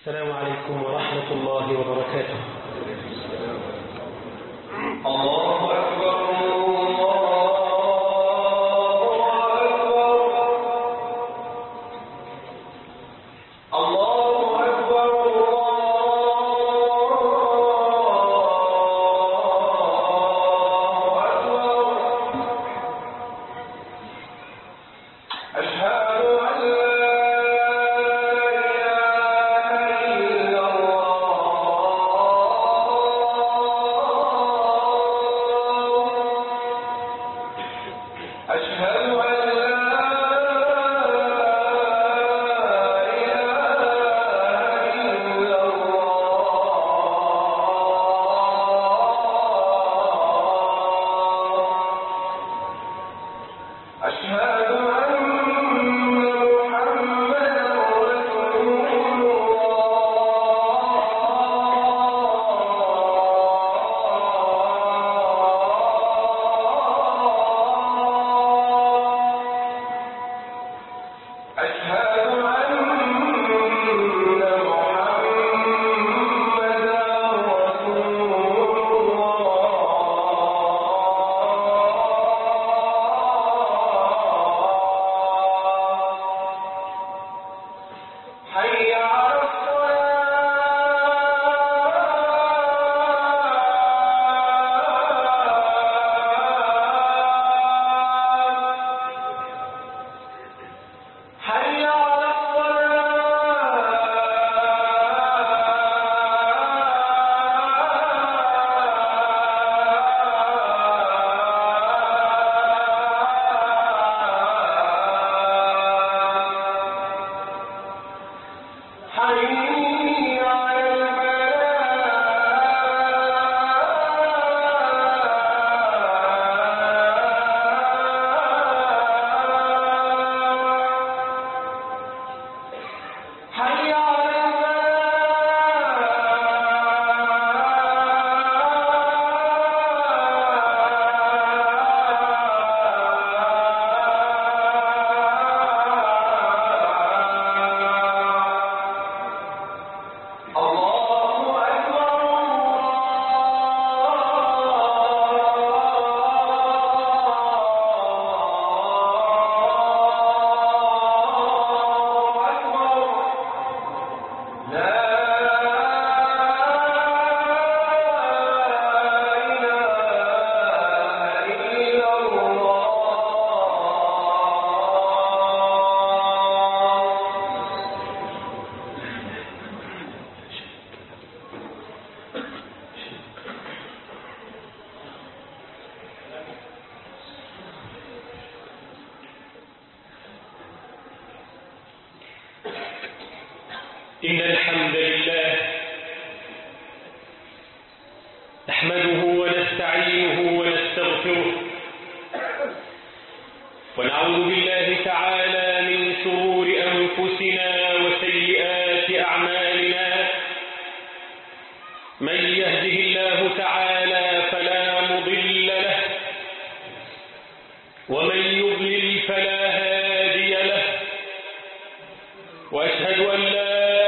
السلام عليكم ورحمة الله وبركاته. الله أكبر إن الحمد لله نحمده ونستعينه ونستغفره ونعوذ بالله تعالى من شرور أنفسنا وسيئات أعمالنا. من يهده الله تعالى فلا مضل له ومن يضلل فلا هادي له، وأشهد أن لا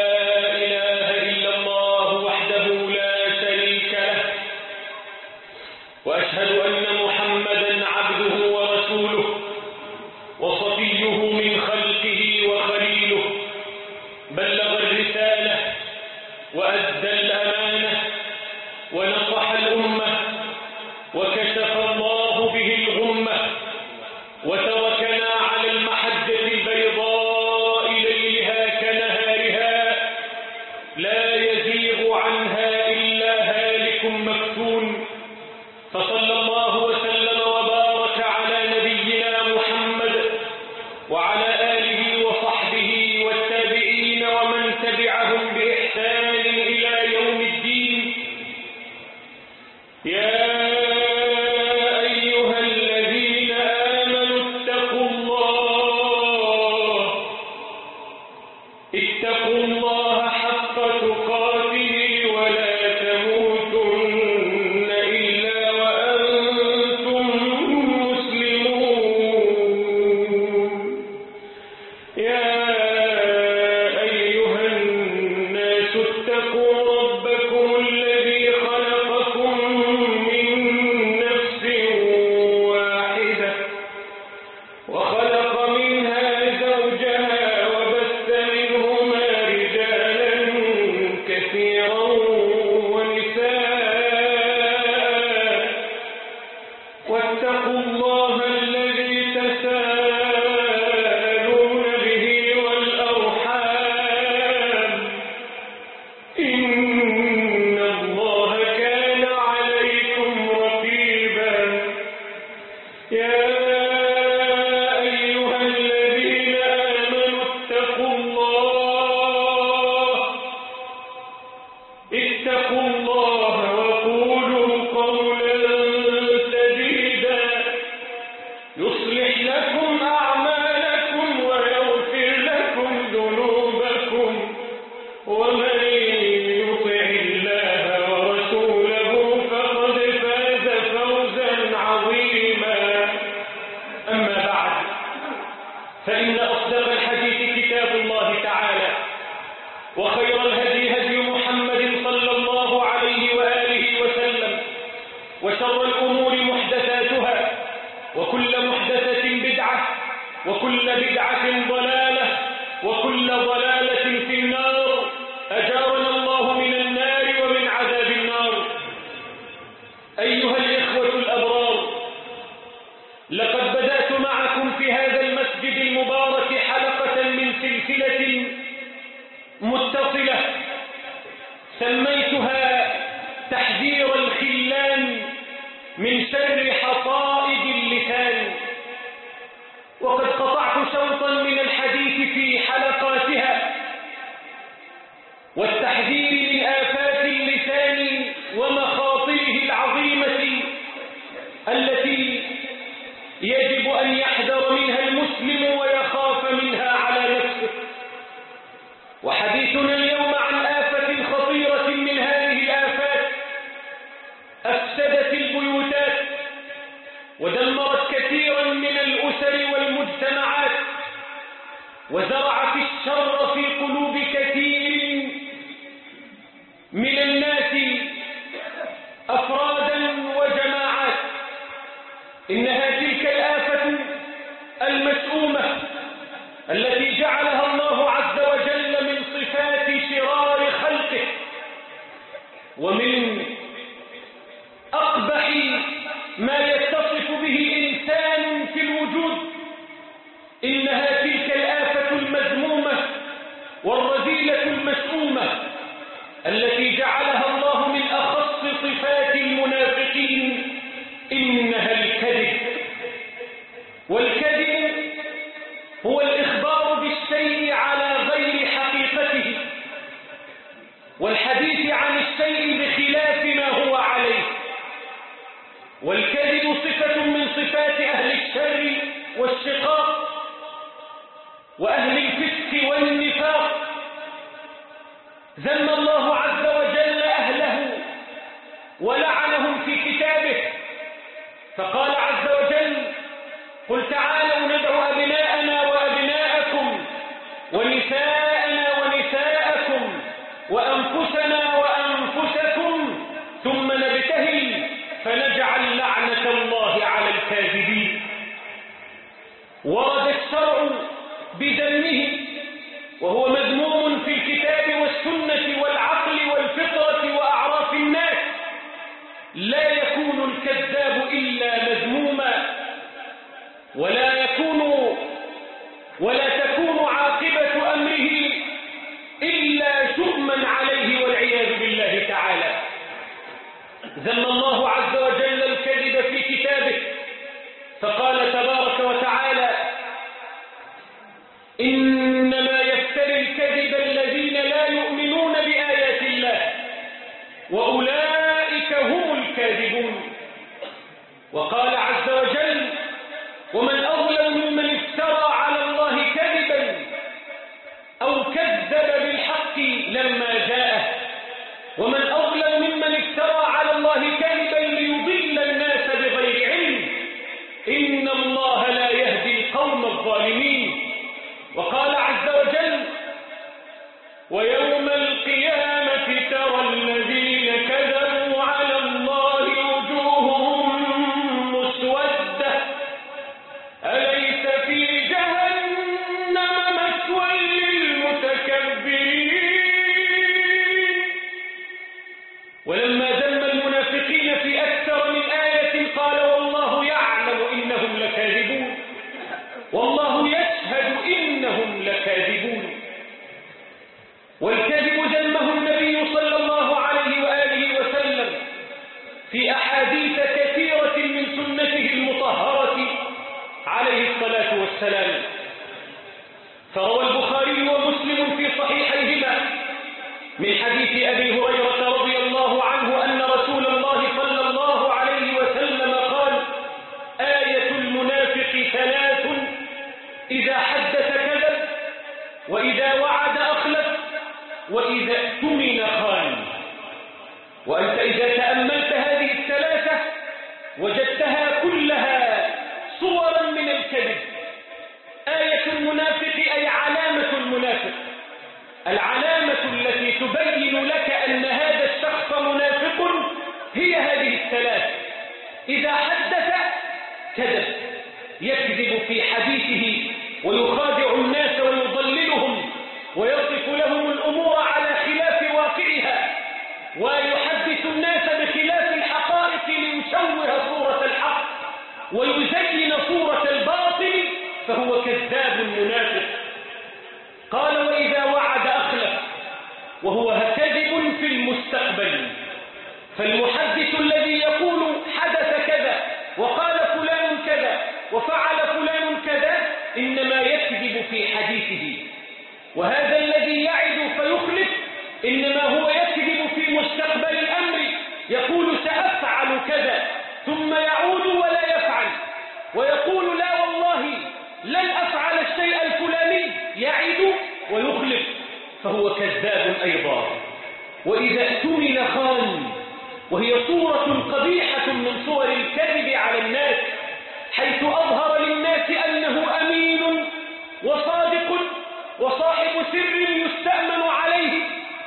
وأشهد أن محمدا عبده ورسوله وصفيه من خلقه وخليله، بلغ الرسالة وأدى الأمانة ونصح الأمة وكشف الله به الغمة وتركنا على المحجة البيضاء ليلها كنهارها لا يزيغ عنها إلا هالك مفتون. فصلى الله وسلم وبارك على نبينا محمد وعلى آله وصحبه والتابعين ومن تبعهم بإحسان إلى يوم الدين. يا أيها الذين آمنوا اتقوا الله حق تقاته ولا تموتن إلا وأنتم مسلمون. يا أيها الناس ومن يطع الله ورسوله فقد فاز فوزا عظيما. أما بعد، فإن أصدق الحديث كتاب الله تعالى، وخير الهدي هدي محمد صلى الله عليه وآله وسلم، وشر الأمور محدثاتها، وكل محدثة بدعة، وكل بدعة ضلالة، وكل ضلالة في النار. أجارنا الله من النار ومن عذاب النار. أيها الإخوة الأبرار، لقد بدأت معكم في هذا المسجد المبارك حلقة من سلسلة متصلة سميتها تحذير الخلان من شر حصائد اللسان. وقد قطعت شوطا من الحديث في حلقاتها والتحذير من آفات اللسان ومخاطره العظيمة التي يجب أن يحذر منها المسلم ويخاف منها على نفسه. وحديثنا اليوم عن آفة خطيرة من هذه الآفات أفسدت البيوتات ودمرت كثيرا من الأسر والمجتمعات، وزرعت الشر في قلوب كثير من الناس أفرادا وجماعات. إنها تلك الآفة المسؤومة التي جعلها الله عز وجل من صفات شرار خلقه ومن أقبح ما يتصف به إنسان في الوجود. إنها تلك الآفة المذمومة والرذيلة المسؤومة التي جعلها الله من أخص صفات المنافقين، إنها الكذب. والكذب هو الإخبار بالشيء على غير حقيقته والحديث عن الشيء بخلاف ما هو عليه. والكذب صفة من صفات أهل الشر والشقاق وأهل الفسق والنفاق. ذم الله عز وجل أهله ولعنهم في كتابه، فقال عز وجل: قل تعالوا ندعو أبناءنا وأبناءكم ونساءنا ونساءكم وأنفسنا وأنفسكم ثم نبتهل فنجعل لعنة الله على الكاذبين. ورد الشرع بذمه وهو مذموم في الكتاب والسنة والعقل والفطرة وأعراف الناس. لا يكون الكذاب إلا مذموما، ولا تكون عاقبة أمره إلا شؤما عليه والعياذ بالله تعالى. ذم الله عز وجل الكذب في كتابه فقال تبارك وتعالى: إنما يفتري الكذب الذين لا يؤمنون بآيات الله وأولئك هم الكاذبون. وقال عز وجل: ومن أظلم ممن افترى على الله كذبا أو كذب بالحق لما جاءه، ومن أظلم ممن افترى على الله كذبا ليضل الناس بغير علم، إن الله لا يهدي القوم الظالمين. وقال عز وجل: ويوم القيامة ترى الذين كذبوا على الله وجوههم مسودة أليس في جهنم مثوى للمتكبرين. ولما ذم المنافقين في أكثر من آية قال: والله يعلم إنهم لكاذبون، والله يشهد إنهم لكاذبون. والكذب ذمه النبي صلى الله عليه وآله وسلم في أحاديث كثيرة من سنته المطهرة عليه الصلاة والسلام. فروى البخاري ومسلم في صحيحيهما من حديث أبي هريرة رضي الله عنه أن رسول الله صلى الله عليه وسلم قال: آية المنافق ثلاث: إذا حدث كذب، وإذا وعد أخلف، وإذا اؤتمن خان. وأنت إذا تأملت هذه الثلاثة وجدتها كلها صورا من الكذب. آية المنافق أي علامة المنافق، العلامة التي تبين لك أن هذا الشخص منافق هي هذه الثلاث: إذا حدث كذب، يكذب في حديثه ويخادع الناس ويضللهم ويصف لهم الأمور على خلاف واقعها، ويحدث الناس بخلاف الحقائق ليشوه صورة الحق ويزين صورة الباطل، فهو كذاب منافق. قال: وإذا وعد أخلف، وهو كذب في المستقبل. فالمحدث الذي يقول حدث كذا وقال فلان كذا وفعل فلان كذا إنما يكذب في حديثه، وهذا الذي يعد فيخلف إنما هو يكذب في مستقبل الأمر، يقول سأفعل كذا ثم يعود ولا يفعل، ويقول لا والله لن أفعل الشيء الفلاني، يعد ويخلف، فهو كذاب أيضا. وإذا اؤتمن خان، وهي صورة قبيحة من صور الكذب على الناس، حيث أظهر للناس أنه أمين وصادق وصاحب سر يستأمن عليه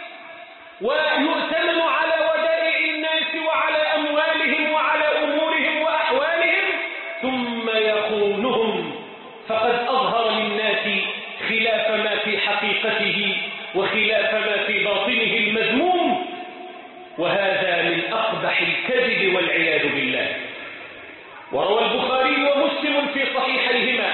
ويؤتمن على ودائع الناس وعلى أموالهم وعلى أمورهم وأحوالهم، ثم يخونهم، فقد أظهر للناس خلاف ما في حقيقته وخلاف ما في باطنه المذموم، وهذا من أقبح الكذب والعياذ بالله. وروى البخاري ومسلم في صحيحيهما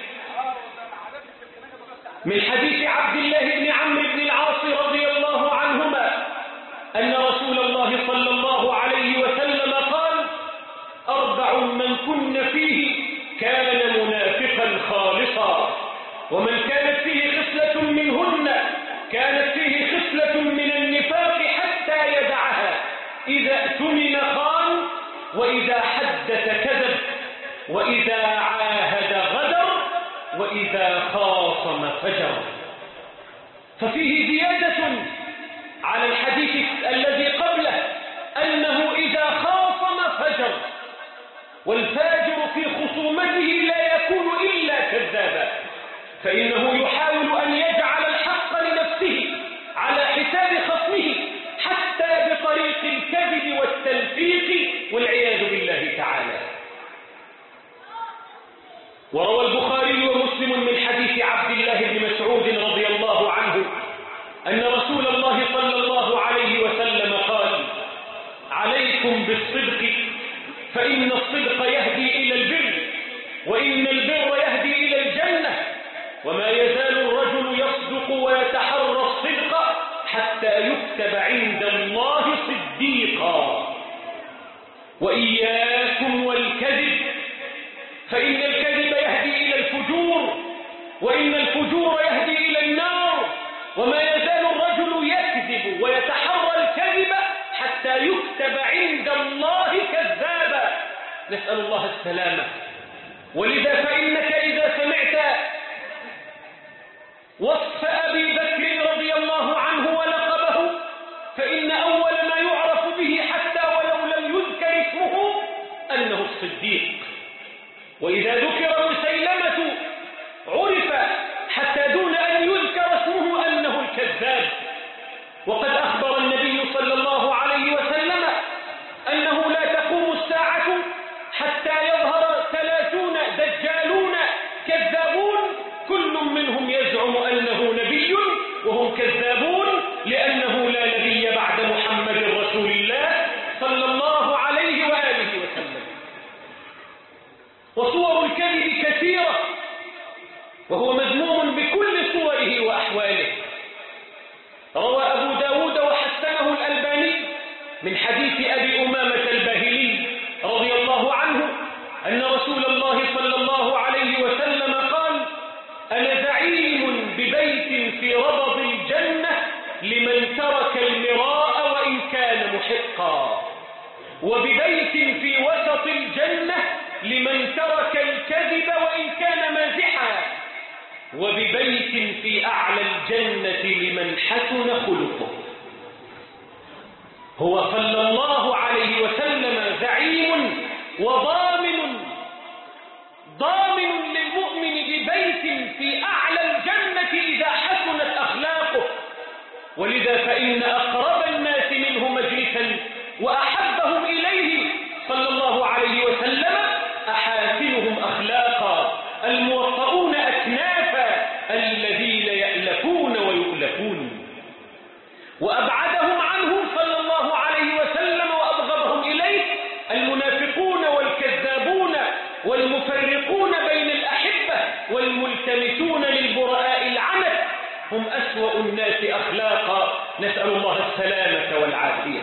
من حديث عبد الله بن عمرو بن العاص رضي الله عنهما أن رسول الله صلى الله عليه وسلم قال: 4 من كن فيه كان منافقا خالصا، ومن كانت فيه خصلة منهن كانت فيه خصلة من النفاق حتى يدعها: إذا اؤتمن خان، وإذا حدث كذب، وإذا عاهد غدر، وإذا خاصم فجر. ففيه زيادة على الحديث الذي قبله أنه إذا خاصم فجر، والفاجر في خصومته لا يكون إلا كذابا، فإنه يحاول أن يجعل الحق لنفسه على حساب خصمه حتى بطريق الكذب والتلفيق والعياذ بالله تعالى. وروى البخاري ومسلم من حديث عبد الله بن مسعود رضي الله عنه أن رسول الله صلى الله عليه وسلم قال: عليكم بالصدق، فإن الصدق يهدي إلى البر، وإن البر يهدي إلى الجنة، وما يزال الرجل يصدق ويتحرى الصدق حتى يكتب عند الله صديقا. وإياكم والكذب، فإن الكذب يهدي إلى الفجور، وإن الفجور يهدي إلى النار، وما يزال الرجل يكذب ويتحرى الكذب حتى يكتب عند الله كذابا، نسأل الله السلامة. ولذا فإنك إذا سمعت وصف أبي بكر رضي الله عنه ولقبه، فإن أول ما يعرف به حتى ولو لم يذكر اسمه أنه الصديق. وإذا ذكر مسيلمة عرف حتى دون أن يذكر اسمه أنه الكذاب. وقد أخبر النبي صلى الله عليه وسلم أنه لا تقوم الساعة حتى يظهر 30 دجالون كذابون، كل منهم يزعم أنه نبي وهم كذابون، لأنه لا نبي بعد محمد رسول الله صلى الله عليه وآله وسلم. وصور الكذب كثيرة، وهو مذموم بكل صوره وأحواله. روى أبو داود وحسنه الألباني من حديث أبي أمامة الباهلي رضي الله عنه أن رسول الله صلى الله عليه وسلم قال: أنا زعيم ببيت في ربض الجنة لمن ترك المراء وإن كان محقا، وببيت في وسط الجنة لمن ترك الكذب وإن كان مازحا، وببيت في أعلى الجنة لمن حسن خلقه. هو صلى الله عليه وسلم زعيم وضامن للمؤمن ببيت في أعلى الجنة إذا حسنت أخلاقه. ولذا فإن أقرب الناس منه مجلسا وأحبهم إليه صلى الله عليه وسلم أحاسنهم أخلاقا، الموطؤون أكنافا، الذين يألفون ويؤلفون. وأبعدهم عنه صلى الله عليه وسلم وأبغضهم إليه المنافقون والكذابون والمفرقون بين الأحبة والملتمسون للبراء العنت، هم أسوأ الناس أخلاقا، نسأل الله السلامة والعافية.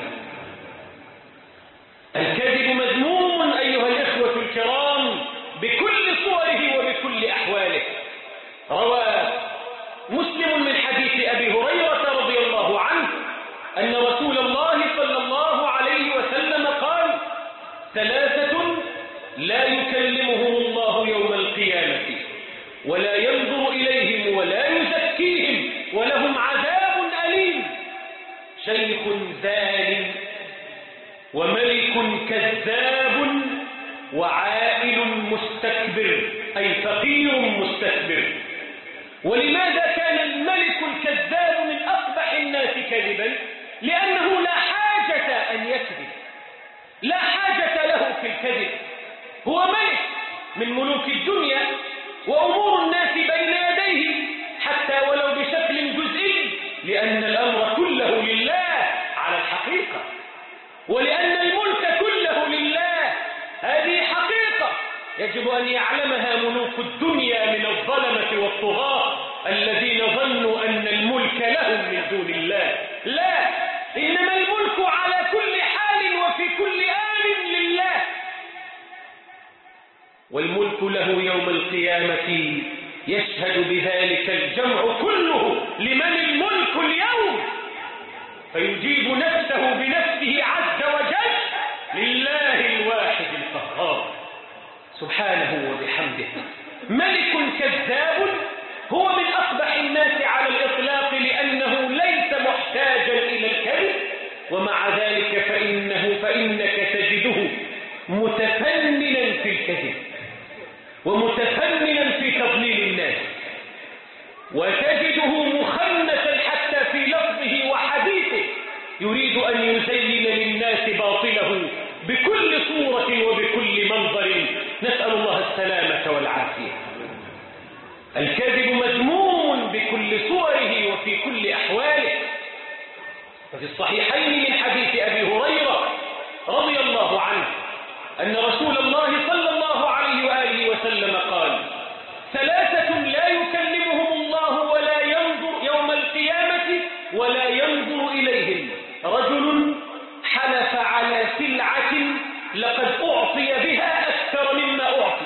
الكذب مذموم أيها الإخوة الكرام بكل صوره وبكل أحواله. روى مسلم من حديث أبي هريرة رضي الله عنه أن رسول الله صلى الله عليه وسلم قال: ثلاثة لا يكلمهم الله يوم القيامة ولا ينظر إليهم ولا يزكيهم ولهم عذاب أليم: شيخ زان وملك كذاب وعائل مستكبر، أي فقير مستكبر. ولماذا كان الملك الكذاب من أقبح الناس كذبا؟ لأنه لا حاجة أن يكذب، لا حاجة له في الكذب. هو ملك من ملوك الدنيا وأمور الناس بين يديه حتى ولو بشكل جزئي، لأن الأمر كله لله على الحقيقة، ولأن الملك كله لله هذه حقيقة يجب أن يعلمها ملوك الدنيا من الظلمة والطغاة الذين ظنوا أن الملك لهم من دون الله. لا، إنما الملك على كل حال وفي كل آن لله، والملك له يوم القيامة يشهد بذلك الجمع كله لمن الملك اليوم، فيجيب نفسه بنفسه عز وجل لله الواحد القهار سبحانه وبحمده. ملك كذاب هو من أقبح الناس على الإطلاق لأنه ليس محتاجا إلى الكذب، ومع ذلك فإنك تجده متفننا في الكذب ومتفننا في تضليل الناس، وتجده مخنثا حتى في لفظه وحديثه، يريد أن يزين للناس باطله بكل صورة وبكل منظر، نسأل الله السلامة والعافية. الكذب مذموم بكل صوره وفي كل أحواله. ففي الصحيحين من حديث أبي هريرة رضي الله عنه أن رسول الله صلى الله عليه وآله وسلم قال: ثلاثة لا يكلمهم الله ولا ينظر يوم القيامة ولا ينظر إليهم: رجل حلف على سلعة لقد أعطي بها أكثر مما أعطي،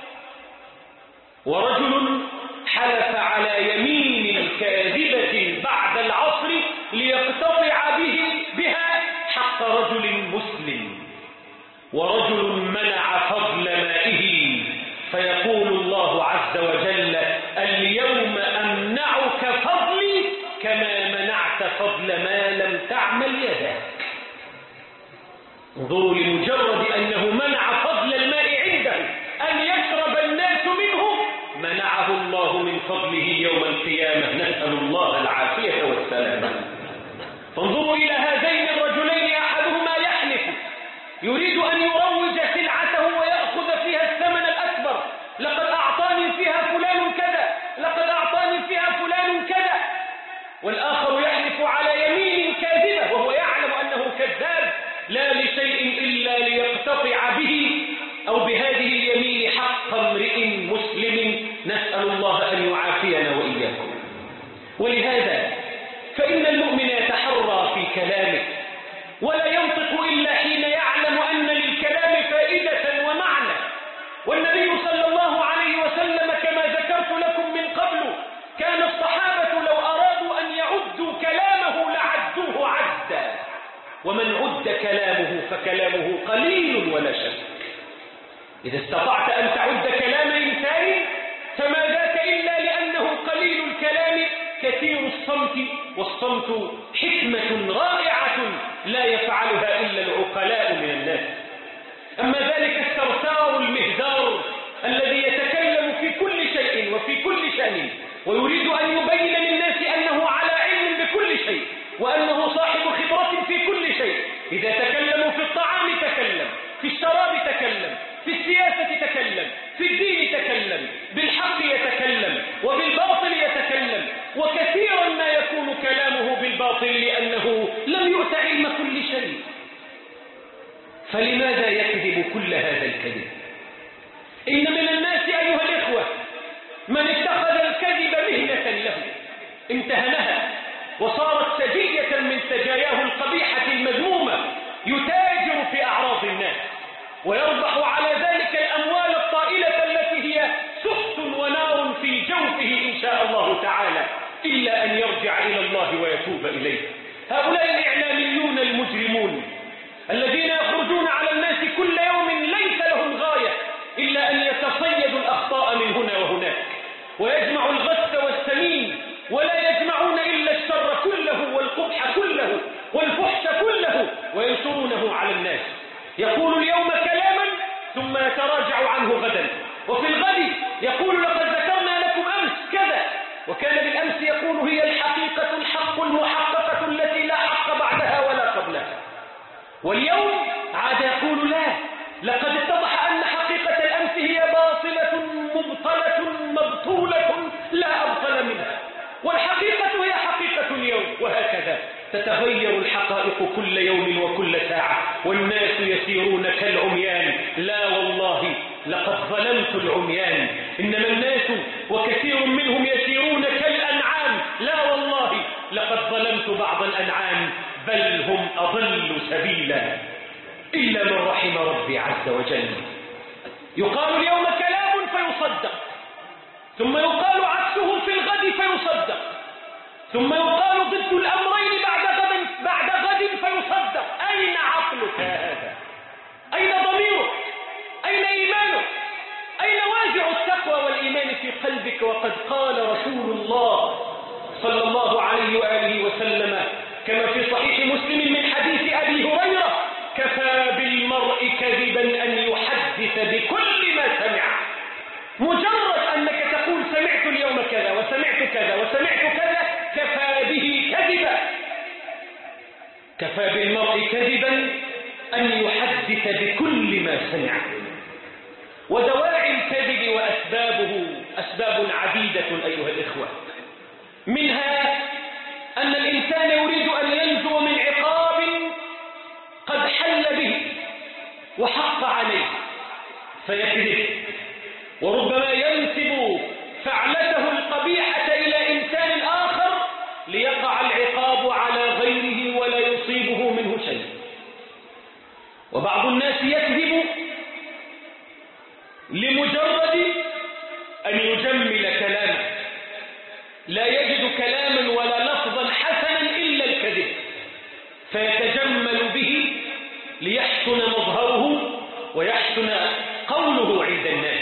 ورجل حلف على يمين كاذبة بعد العصر ليقتطع بها حق رجل مسلم، ورجل منع فضل مائه فيقول الله عز وجل: اليوم أمنعك فضلي كما منعت فضل ما لم تعمل يداك. انظروا، لمجرد أنه منع فضل الماء عنده أن يشرب الناس منه منعه الله من فضله يوم القيامة، نسأل الله العافية والسلامة. فانظروا إلى هذين الرجلين، أحدهما يحلف يريد أن يروج سلعته ويأخذ فيها الثمن الأكبر: لقد أعطاني فيها فلان كذا، لقد أعطاني فيها فلان كذا. والآخر يحلف على يمين كاذبة وهو يعلم أنه كذاب، لا لشيء إلا ليقتطع به أو بهذه اليمين حق امرئ مسلم، نسأل الله أن يعافينا وإياكم. ولهذا فإن المؤمن يتحرى في كلامه ولا ينطق إلا حين يعلم أن للكلام فائدة ومعنى. والنبي صلى الله عليه وسلم كما ذكرت لكم من قبل كان الصحابة لو أرادوا أن يعدوا كلامه لعدوه عدا، ومن عد كلامه فكلامه قليل ولا شك. إذا استطعت أن تعد كلام إنسان فما ذاك إلا لأنه قليل الكلام كثير الصمت، والصمت حكمة رائعة لا يفعلها إلا العقلاء من الناس. أما ذلك الثرثار المهزار الذي يتكلم في كل شيء وفي كل شأن ويريد أن يبين للناس أنه على علم بكل شيء وأنه صاحب خبرة في كل شيء، إذا تكلموا في الطعام تكلم، في الشراب تكلم، في السياسة تكلم، في الدين تكلم، بالحق يتكلم وبالباطل يتكلم، وكثيرا ما يكون كلامه بالباطل لأنه لم يؤت علم كل شيء. فلماذا يكذب كل هذا الكذب؟ إن من الناس أيها الإخوة من اتخذ الكذب مهنة له، امتهنها وصارت سجية من سجاياه القبيحة المذمومة، يتاجر في أعراض الناس ويربح على ذلك الأموال الطائلة التي هي سخط ونار في جوفه إن شاء الله تعالى، إلا أن يرجع إلى الله ويتوب إليه. هؤلاء الإعلاميون المجرمون الذين يخرجون على الناس كل يوم ليس لهم غاية إلا أن يتصيدوا الأخطاء من هنا وهناك، ويجمعوا الغث والسمين، ولا يجمعون إلا الشر كله والقبح كله والفحش كله وينشرونه على الناس. يقول اليوم كلاما ثم يتراجع عنه غدا، وفي الغد يقول لقد ذكرنا لكم أمس كذا، وكان بالأمس يقول هي الحقيقة الحق المحققة التي لا حق بعدها ولا قبلها، واليوم عاد يقول لا، لقد اتضح أن حقيقة الأمس هي باطلة مبطلة مبطولة لا أبطل منها، والحقيقة هي حقيقة اليوم، وهكذا تتغير الحقائق كل يوم وكل ساعة، والناس يسيرون كالعميان. لا والله لقد ظلمت العميان، إنما الناس وكثير منهم يسيرون كالأنعام. لا والله لقد ظلمت بعض الأنعام، بل هم أضل سبيلا إلا من رحم ربي عز وجل. يقال اليوم كلام فيصدق، ثم يقال عكسه في الغد فيصدق، ثم يقال ضد الأمرين بعد غد فيصدق. أين عقلك هذا؟ أين ضميرك؟ أين إيمانك؟ أين وازع التقوى والإيمان في قلبك؟ وقد قال رسول الله صلى الله عليه وآله وسلم كما في صحيح مسلم من حديث أبي هريرة: كفى بالمرء كذبا أن يحدث بكل ما سمع. مجرد أنك تقول سمعت اليوم كذا وسمعت كذا وسمعت كذا كفى به كذبا. كفى بالمرء كذبا أن يحدث بكل ما سمع. ودواعي الكذب وأسبابه أسباب عديدة أيها الإخوة، منها أن الإنسان يريد أن ينجو من عقاب قد حل به وحق عليه فيكذب، وربما ينسب فعلته القبيحة إلى إنسان آخر ليقع العقاب على غيره ولا يصيبه منه شيء. وبعض الناس يكذب لمجرد أن يجمل كلامه، لا يجد كلاما ولا لفظا حسنا إلا الكذب، فيتجمل به ليحسن مظهره ويحسن قوله عند الناس.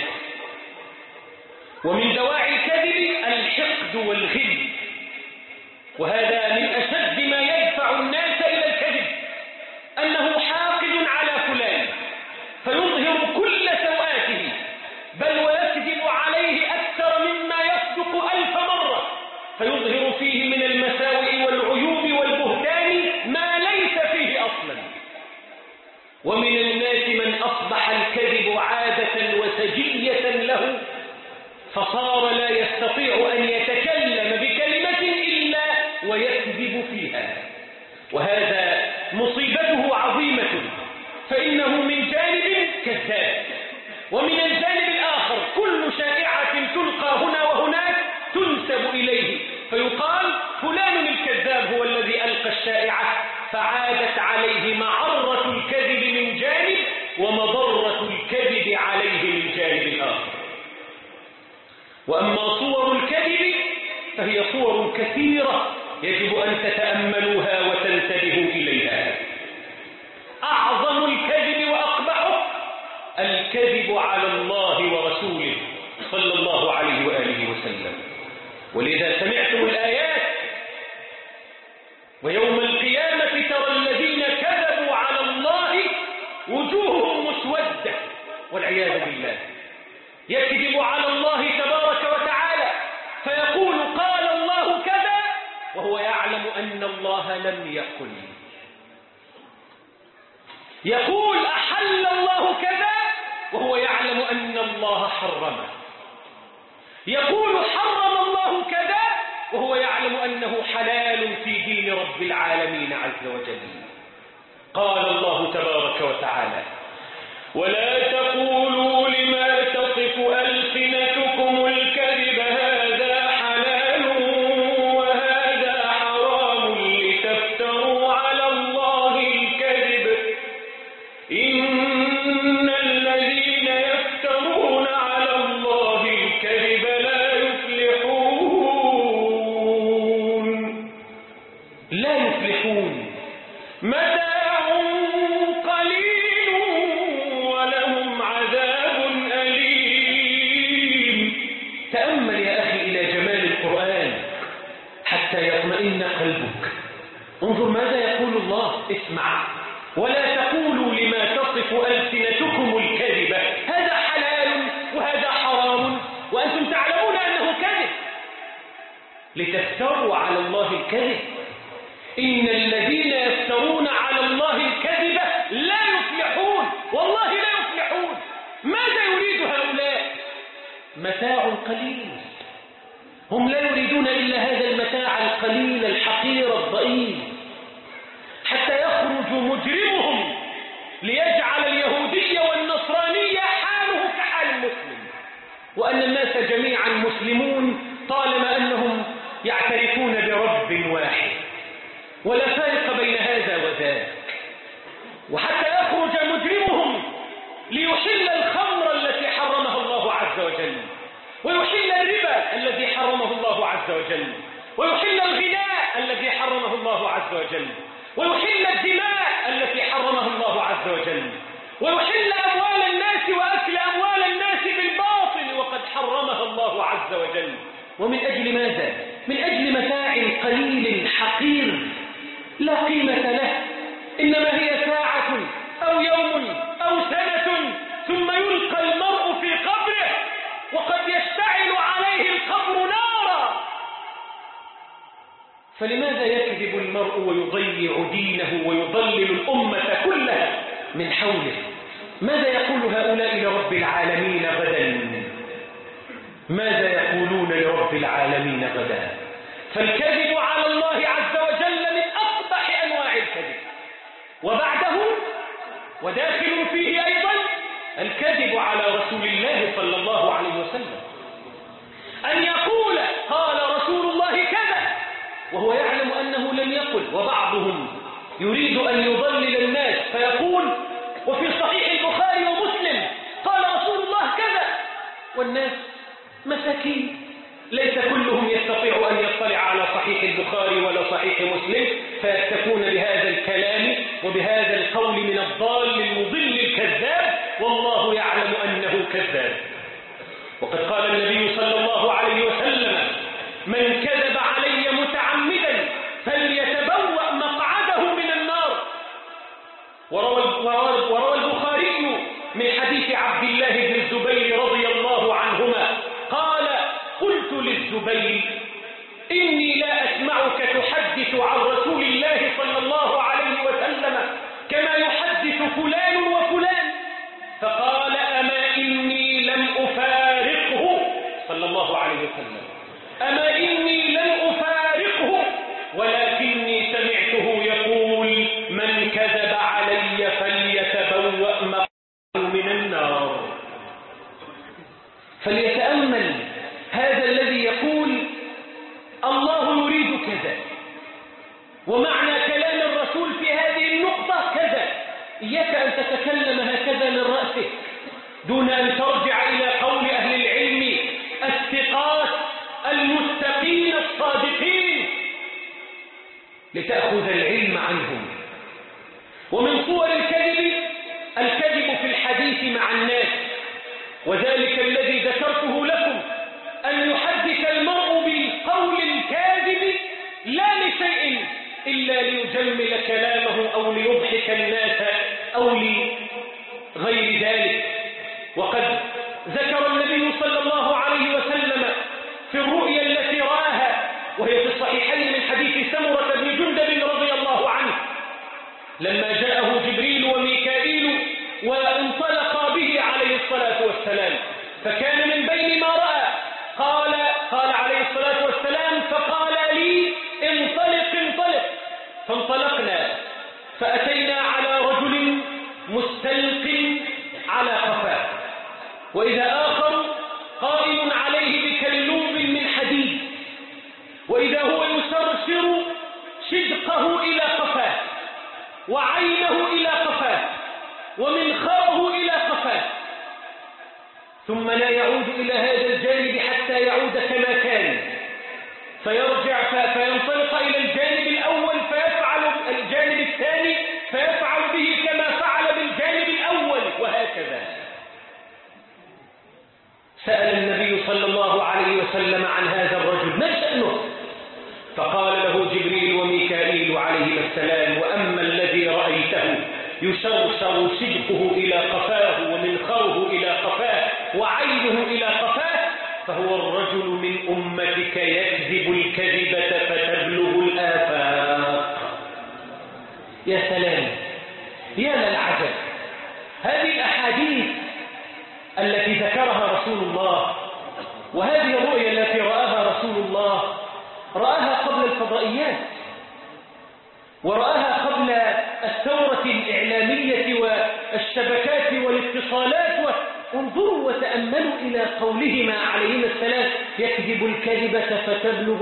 ومن دواعي الكذب الحقد والغل، وهذا من أشد ما يدفع الناس إلى الكذب، أنه حاقد على فلان فيظهر كل سوآته، بل ويكذب عليه أكثر مما يصدق 1000 مرة، فيظهر فيه من المساوئ والعيوب والبهتان ما ليس فيه أصلا. ومن الناس من أصبح الكذب عادة وسجية له، فصار لا يستطيع أن يتكلم بكلمة إلا ويكذب فيها، وهذا مصيبته عظيمة، فإنه من جانب كذاب، ومن الجانب الآخر كل شائعة تلقى هنا وهناك تنسب إليه، فيقال فلان الكذاب هو الذي ألقى الشائعة، فعادت عليه معرة الكذب من جانب ومضرة الكذب عليه من جانب آخر. وأما صور الكذب فهي صور كثيرة يجب أن تتأملوها وتنتبهوا إليها. أعظم الكذب وأقبحه الكذب على الله ورسوله صلى الله عليه وآله وسلم. ولذا يوم القيامة ترى الذين كذبوا على الله وجوههم مسودة والعياذ بالله. يكذب على الله تبارك وتعالى فيقول قال الله كذا وهو يعلم أن الله لم يقل. يقول أحل الله كذا وهو يعلم أن الله حرمه. يقول حرم الله كذا وهو يعلم أنه حلال في دين رب العالمين عز وجل. قال الله تبارك وتعالى ولا تقولوا لما تصف ألسنتكم الكذب هذا حلال وهذا حرام لتفتروا على الله الكذب إن الذين يفترون على الله الكذب لا يفلحون. لا يفلحون. متاع قليل ولهم عذاب أليم. تأمل يا أخي إلى جمال القرآن حتى يطمئن قلبك. انظر ماذا يقول الله. اسمع ولا تقولوا لما تصف ألسنتكم الكذب هذا حلال وهذا حرام وأنتم تعلمون أنه كذب لتفتروا على الله الكذب. إن الذين يفترون على الله الكذب لا يفلحون. والله لا يفلحون. ماذا يريد هؤلاء؟ متاع قليل. هم لا يريدون إلا هذا المتاع القليل الحقير الضئيل حتى يخرج مجرمهم ليجعل اليهودية والنصرانية حاله كحال المسلم وأن الناس جميعا مسلمون طالما أنهم يعترفون برب واحد ولا فارق بين هذا وذاك. وحتى يخرج مجرمهم ليحل الخمر التي حرمها الله عز وجل ويحل الربا الذي حرمه الله عز وجل ويحل الغناء الذي حرمه الله عز وجل ويحل الدماء التي حرمها الله عز وجل ويحل أموال الناس وأكل أموال الناس بالباطل وقد حرمها الله عز وجل. ومن أجل ماذا؟ من أجل متاع قليل حقير لا قيمة له. إنما هي ساعة أو يوم أو سنة ثم يلقى المرء في قبره وقد يشتعل عليه القبر نارا. فلماذا يكذب المرء ويضيع دينه ويضلل الأمة كلها من حوله؟ ماذا يقول هؤلاء لرب العالمين غدا؟ ماذا يقولون لرب العالمين غدا؟ فالكذب على الله عز وجل من أقبح أنواع الكذب. وبعده وداخل فيه أيضا الكذب على رسول الله صلى الله عليه وسلم. أن يقول قال رسول الله كذا وهو يعلم أنه لم يقل. وبعضهم يريد أن يضلل الناس فيقول وفي صحيح البخاري ومسلم قال رسول الله كذا والناس مساكين ليس كلهم يستطيع أن يطلع على صحيح البخاري ولا صحيح مسلم فيكتفون بهذا الكلام وبهذا القول من الضال المضل الكذاب والله يعلم أنه كذاب. وقد قال النبي صلى الله عليه وسلم من كذب علي متعمدا فليتبوأ مقعده من النار. وروى البخاري من حديث عبد الله بن الزبير رضي الله عنهما قال قلت للزبير إني لا أسمعك تحدث عن رسول الله صلى الله عليه وسلم كما يحدث فلان وفلان فقال أما إني لم أفارقه صلى الله عليه وسلم أما إني لم أفارقه ولكني سمعته يقول من كذب علي فليتبوأ مقعده من النار. فليتأمل هذا الذي يقول الله يريد كذا ومعنى كلام الرسول في هذه النقطة كذا. إياك أن تتكلم هكذا من رأسك دون أن ترجع إلى قول أهل العلم الثقات المتقين الصادقين لتأخذ العلم عنهم. ومن صور الكذب في الحديث مع الناس وذلك الذي ذكرته لكم أن يحدث المرء بالقول الكاذب لا لشيء إلا ليجمل كلامه أو ليضحك الناس أو لغير ذلك. وقد ذكر النبي صلى الله عليه وسلم في الرؤيا التي رآها وهي في الصحيحين من حديث سمرة بن جندب رضي الله عنه لما جاءه جبريل وميكائيل وانطلقا به عليه الصلاة والسلام، فكان من بين ما رأى قال عليه الصلاة والسلام فقال لي انطلق، فانطلقنا فأتينا على رجل مستلق على قفاه، وإذا آخر قائم عليه بكلوب من حديد، وإذا هو يسرسر شدقه إلى قفاه وعينه إلى قفاه ومنخره إلى قفاه، ثم لا يعود إلى هذا الجانب حتى يعود كما كان، فيرجع فينطلق إلى الجانب الأول فيفعل الجانب الثاني فيفعل به كما فعل بالجانب الأول، وهكذا. سأل النبي صلى الله عليه وسلم عن هذا الرجل ما شأنه؟ فقال له جبريل وميكائيل عليهما السلام وأما الذي رأيته يشرشر شدقه إلى قفاه ومنخره إلى قفاه وعينه إلى قفاه فهو الرجل من أمتك يكذب الكذبة فتبلغ الآفاق. يا سلام، يا للعجب، هذه الأحاديث التي ذكرها رسول الله وهذه الرؤيا التي رآها رسول الله رآها قبل الفضائيات ورآها قبل الثورة الإعلامية والشبكات والاتصالات. انظروا وتأملوا إلى قولهما عليهما السلام يكذب الكذبة فتبلغ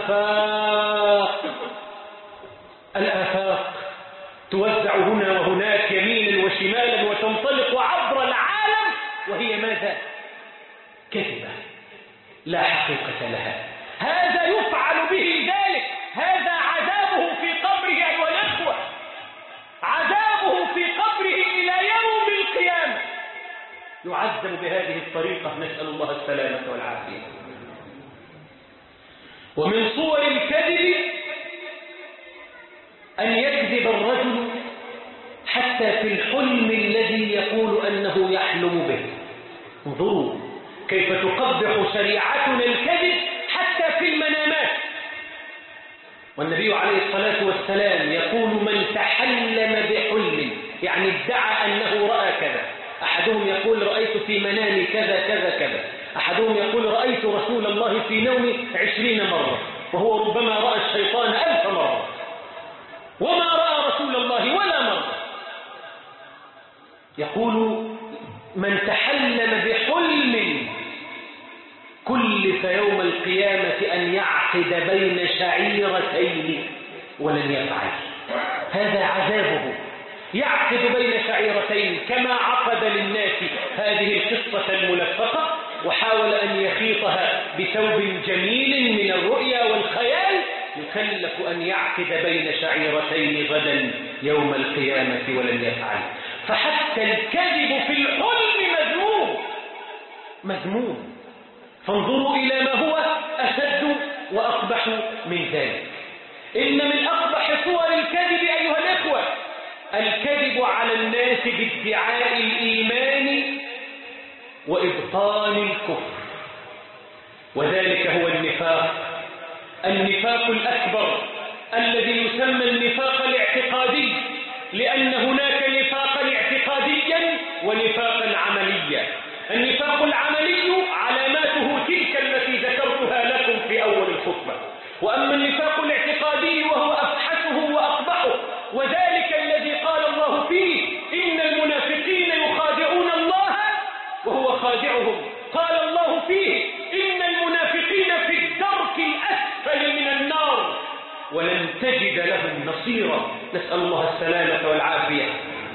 الآفاق توزع هنا وهناك يمينا وشمالا وتنطلق عبر العالم وهي ماذا؟ كذبة لا حقيقة لها. هذا يفعل به ذلك، هذا عذابه في قبره أيها الأخوة، عذابه في قبره إلى يوم القيامة، يعذب بهذه الطريقة، نسأل الله السلامة والعافية. ومن صور الكذب أن يكذب الرجل حتى في الحلم الذي يقول أنه يحلم به. انظروا كيف تقبح شريعتنا الكذب حتى في المنامات. والنبي عليه الصلاة والسلام يقول من تحلم بحلم يعني ادعى أنه رأى كذا، أحدهم يقول رأيت في منامي كذا كذا كذا، أحدهم يقول رأيت رسول الله في نومي 20 مرة، وهو ربما رأى الشيطان 1000 مرة وما رأى رسول الله ولا مرة. يقول من تحلم بحلم كلف يوم القيامة أن يعقد بين شعيرتين ولن يفعل. هذا عذابه، يعقد بين شعيرتين كما عقد للناس هذه القصة الملفقة وحاول أن يخيطها بثوب جميل من الرؤيا والخيال، يكلف أن يعقد بين شعيرتين غدا يوم القيامة ولن يفعل. فحتى الكذب في الحلم مذموم. فانظروا إلى ما هو أشد وأقبح من ذلك. إن من أقبح صور الكذب أيها الإخوة الكذب على الناس بادعاء الإيمان وإبطان الكفر، وذلك هو النفاق الأكبر الذي يسمى النفاق الاعتقادي، لأن هناك نفاقا اعتقاديا ونفاقا عمليا. النفاق العملي علاماته تلك التي ذكرتها لكم في أول الخطبة، وأما النفاق الاعتقادي وهو أفحشه وأقبحه، وذلك الذي قال الله فيه إن المنافقين يخادعون الله وهو خادعهم. قال الله فيه إن المنافقين في الدرك الأسفل من النار ولن تجد لهم نصيرا، نسأل الله السلامة والعافية.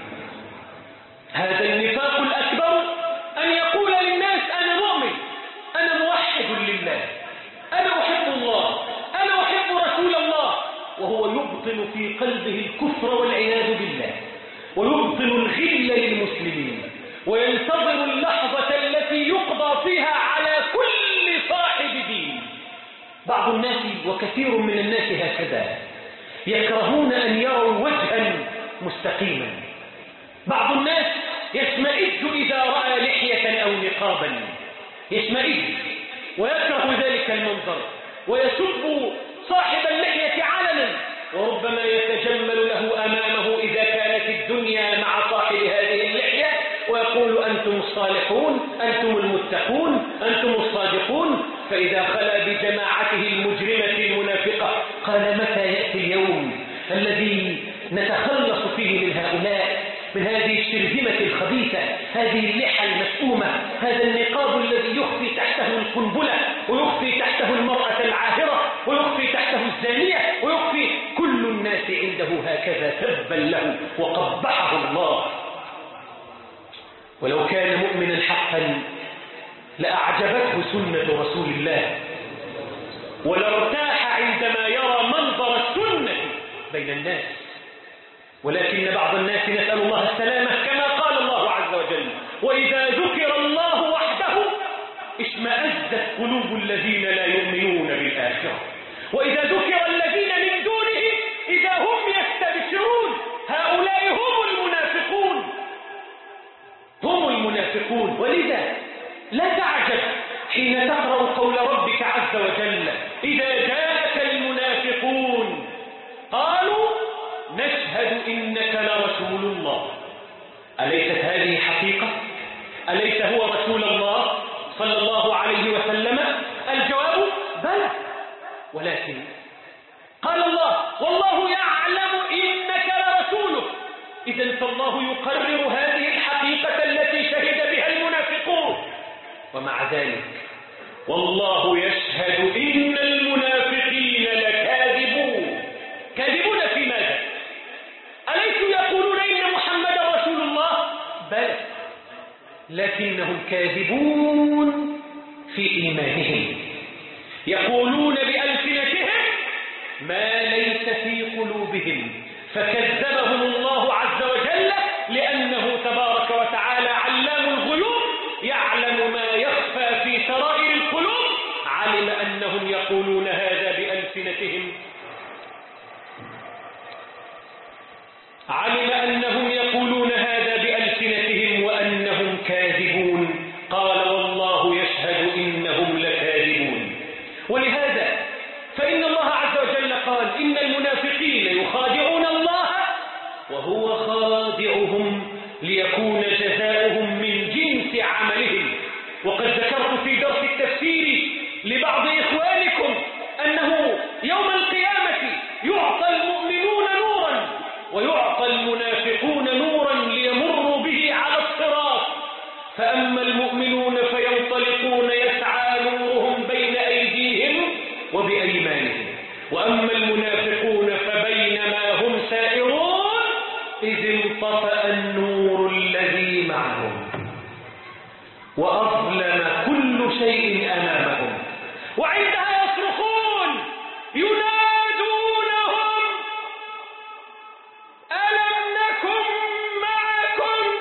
هذا النفاق الأكبر أن يقول للناس أنا مؤمن، أنا موحد لله، أنا أحب الله، أنا أحب رسول الله، وهو يبطن في قلبه الكفر والعياذ بالله، ويبطن الغل للمسلمين، وينتظر اللحظة التي يقضى فيها على كل صاحب دين. بعض الناس وكثير من الناس هكذا يكرهون أن يروا وجها مستقيما. بعض الناس يشمئز إذا رأى لحية أو نقابا، يشمئز ويكره ذلك المنظر ويسب صاحب اللحية علنا، وربما يتجمل له أمامه إذا كانت الدنيا مع صاحب هذه اللحية ويقول أنتم الصالحون، أنتم المتقون، أنتم الصادقون. فإذا خلا بجماعته المجرمة المنافقة قال متى يأتي اليوم الذي نتخلص فيه من هؤلاء، من هذه الشرذمة الخبيثة، هذه اللحى المسؤومة، هذا النقاب الذي يخفي تحته القنبلة ويخفي تحته المرأة العاهرة ويخفي تحته الزانية ويخفي كل الناس عنده هكذا، تبا له وقبحه الله. ولو كان مؤمنا حقا لأعجبته سنة رسول الله ولارتاح عندما يرى منظر السنة بين الناس. ولكن بعض الناس، نسأل الله السلامة، كما قال الله عز وجل: وإذا ذكر الله وحده اشمأزت قلوب الذين لا يؤمنون بالآخرة، وإذا ذكر الذين من دونه إذا هم يستبشرون. هؤلاء هم المنافقون، هم المنافقون. ولذا لا تعجب حين تقرأ قول ربك عز وجل: إذا جاءك المنافقون قالوا نشهد إنك لرسول الله. أليست هذه حقيقة؟ أليس هو رسول الله صلى الله عليه وسلم؟ الجواب بلى. ولكن قال الله: والله يعلم إنك لرسوله. إذن فالله يقرر هذه الحقيقة التي شهد بها المنافقون. ومع ذلك والله يشهد إن المنافقين لكاذبون. كاذبون في ماذا؟ أليسوا يقولون إن محمد رسول الله؟ بل لكنهم كاذبون في إيمانهم، يقولون بألسنتهم ما ليس في قلوبهم، فكذبهم الله عز وجل لأنه تبارك وتعالى علام الغيوب، يعلم ما يخفى في سرائر القلوب. علم أنهم يقولون هذا بألسنتهم، علم أنهم يقولون هذا بألسنتهم وأنهم كاذبون. قال: والله يشهد إنهم لكاذبون. ولهذا فإن الله عز وجل قال: إن المنافقين يخادعون الله وهو خادعهم ليكون جزاؤهم من جنس عملهم. وقد ذكرت في درس التفسير لبعض إخوانكم أنه يوم القيامة يعطى المؤمنون نورا ويعطى المنافقون نورا ليمروا به على الصراط. فأما المؤمنون فينطلقون يسعى نورهم بين أيديهم وبأيمانهم، وأما المنافقون فبينما هم سائرون إذ انطفأ النور الذي معهم وأظلم كل شيء أمامهم، وعندها يصرخون ينادونهم: ألم نكن معكم؟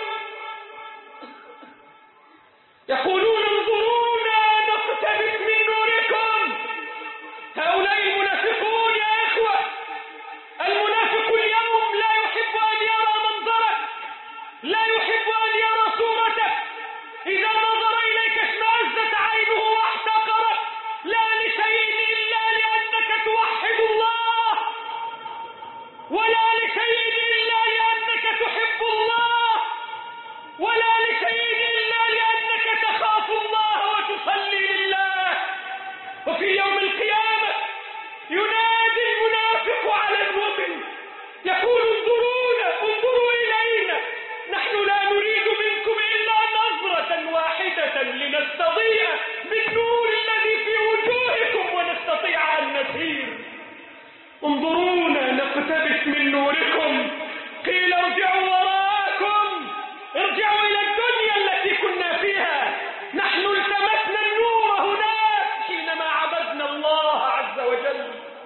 يقولون: انظرونا نقتبس من نوركم. هؤلاء المنافقون يا إخوة، المنافق اليوم لا يحب أن يرى منظرك، لا يحب أن يرى صورتك. إذا نظر إليك اشمأزت عينه واحتقرت، لا لشيء إلا لأنك توحد الله، ولا لشيء إلا لأنك تحب الله، ولا لشيء إلا لأنك تخاف الله وتصلي لله. وفي يوم القيامة ينادي المنافق على المؤمن يقول: انظرونا، انظروا إلينا، نحن لا نريد منكم إلا نظرة واحدة لنستضيء بالنور الذي في وجوهكم ونستطيع أن نسير. انظرونا نقتبس من نوركم. قيل: ارجعوا وراءكم، ارجعوا إلى الدنيا التي كنا فيها، نحن التمسنا النور هناك حينما عبدنا الله عز وجل.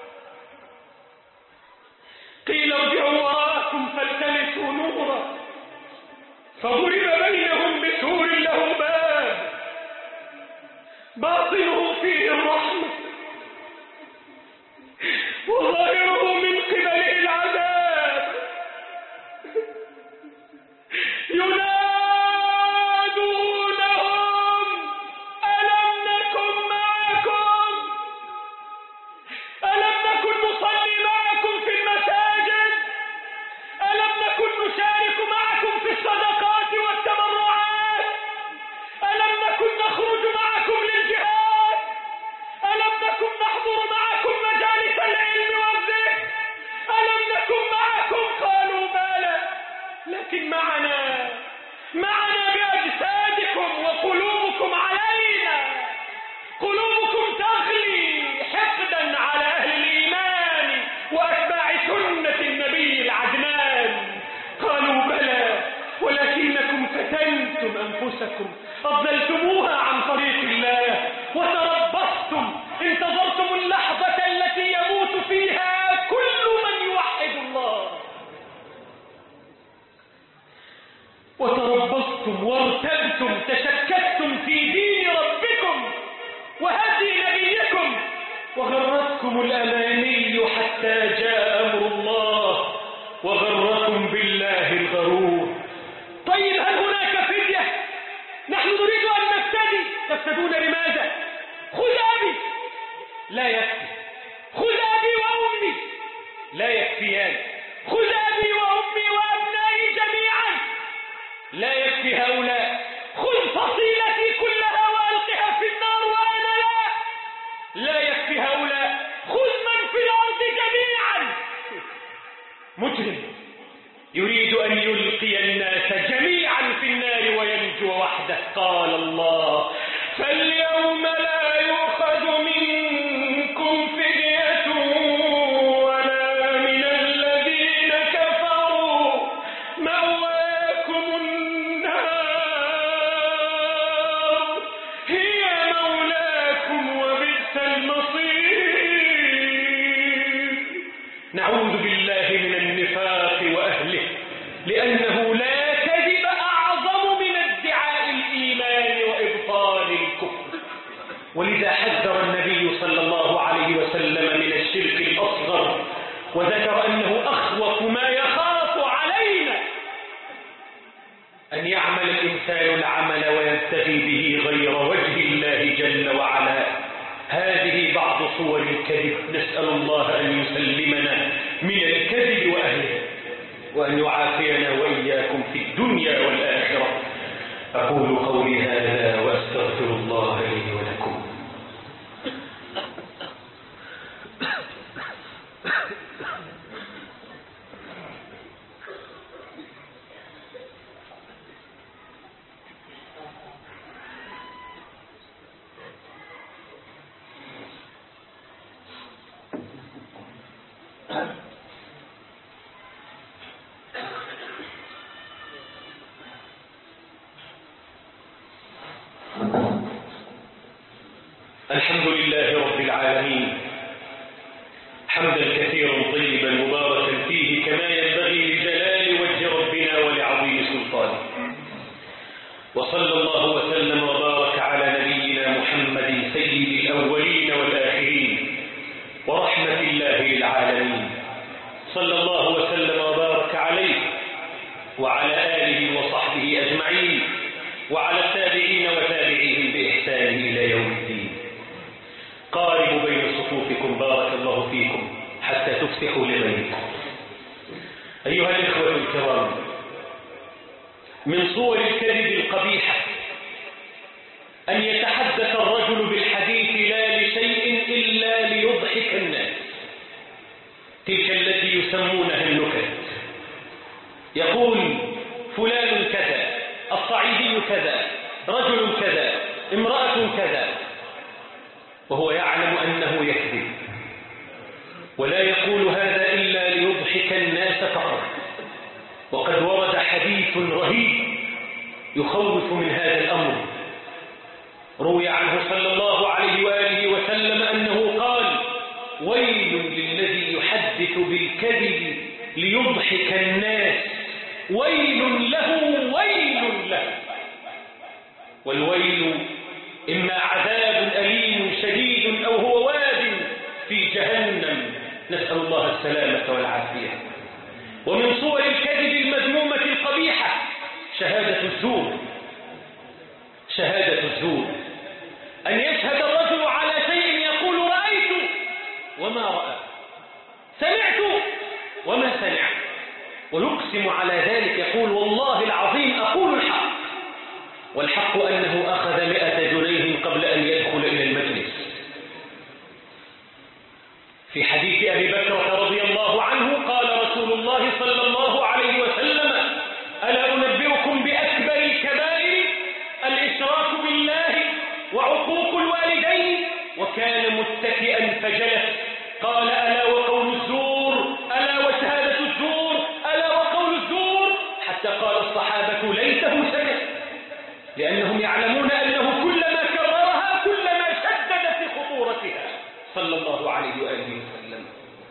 قيل: ارجعوا وراءكم فالتمسوا نورا، فضرب بينهم بسور له باب باطنه فيه الرحمة وظاهره من قبله معكم؟ قالوا بلى، لكن معنا بأجسادكم وقلوبكم علينا، قلوبكم تغلي حقدا على أهل الإيمان وأتباع سنة النبي العدنان. قالوا بلى، ولكنكم فتنتم أنفسكم، أضللتموها عن طريق الله، وتربصتم، انتظرتم اللحظة التي يموت فيها كل من يوحد الله، وتربصتم وارتبتم، تشككتم في دين ربكم وهدي نبيكم، وغرتكم الأماني حتى جاء أمر الله، وغركم بالله الغرور. طيب هل هناك فدية؟ نحن نريد أن نفتدي. تفتدون لماذا؟ خذ أبي، لا يكفي. خذ أبي وأمي، لا يكفيان. خذ أبي وأمي وأبنائي جميعا، لا يكفي هؤلاء. خذ فصيلتي كلها وألقها في النار وأنا لا يكفي هؤلاء. خذ من في الأرض جميعا. مجرم يريد أن يلقي الناس جميعا في النار وينجو وحده. قال الله: فاليوم لا يؤخذ منكم فدية ولا من الذين كفروا، مأواكم النار هي مولاكم وبئس المصير. نعوذ بالله من النفاق وأهله، لأنه لا كذب أعظم من ادعاء الإيمان وإبطال الكفر. ولذا حذر النبي صلى الله عليه وسلم من الشرك الأصغر، وذكر أنه أخوف ما يخاف علينا أن يعمل الإنسان العمل ويبتغي به غير وجه الله جل وعلا. هذه بعض صور الكذب، نسأل الله أن يسلمنا من الكذب وأهله، وأن يعافينا وإياكم في الدنيا والآخرة. أقول قولي هذا وأستغفر الله لي ولكم. الحمد لله رب العالمين، حمدا كثيرا طيبا مباركا فيه كما ينبغي لجلال وجه ربنا ولعظيم سلطانه. وصلى الله وسلم وبارك على نبينا محمد سيد الأولين والآخرين ورحمة الله للعالمين. صلى الله وسلم وبارك عليه وعلى آله وصحبه أجمعين، وعلى التابعين وتابعيهم بإحسان إلى يوم الدين. قاربوا بين صفوفكم بارك الله فيكم حتى تفتحوا لغيركم. أيها الإخوة الكرام، من صور الكذب القبيحة أن يتحدث الرجل بالحديث لا لشيء إلا ليضحك الناس، تلك التي يسمونها النكت. يقول فلان كذا، الصعيدي كذا، رجل كذا، امرأة كذا، وهو يعلم أنه يكذب، ولا يقول هذا إلا ليضحك الناس فقط. وقد ورد حديث رهيب يخوف من هذا الأمر. روي عنه صلى الله عليه وآله وسلم أنه قال: ويل للذي يحدث بالكذب ليضحك الناس، ويل له ويل له. والويل إما عذاب أليم شديد أو هو واد في جهنم، نسأل الله السلامة والعافية. ومن صور الكذب المذمومة القبيحة شهادة الزور. شهادة الزور أن يشهد الرجل على شيء يقول رأيت وما رأى، سمعت وما سمع، ويقسم على ذلك يقول والله العظيم أقول الحق، والحق أنه أخذ 100 جنيه قبل أن يدخل إلى المجلس. في حديث أبي بكر رضي الله عنه قال رسول الله صلى فجلس قال ألا وقول الزور، ألا وشهادة الزور، ألا وقول الزور، حتى قال الصحابة ليته سكت، لأنهم يعلمون أنه كلما كررها كلما شدد في خطورتها صلى الله عليه وآله وسلم.